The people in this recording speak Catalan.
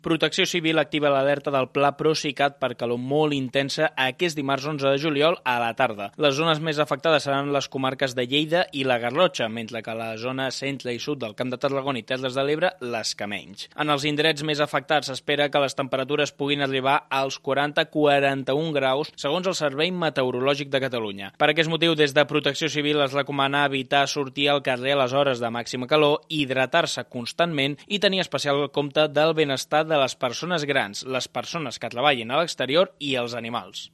Protecció Civil activa l'alerta del Pla Procicat per calor molt intensa aquest dimarts 11 de juliol a la tarda. Les zones més afectades seran les comarques de Lleida i la Garrotxa, mentre que a la zona centre i sud del Camp de Tarragona i Terres de l'Ebre, les que menys. En els indrets més afectats s'espera que les temperatures puguin arribar als 40-41 graus, segons el Servei Meteorològic de Catalunya. Per aquest motiu, des de Protecció Civil es recomana evitar sortir al carrer a les hores de màxima calor, hidratar-se constantment i tenir especial compte del benestar de les persones grans, les persones que treballen a l'exterior i els animals.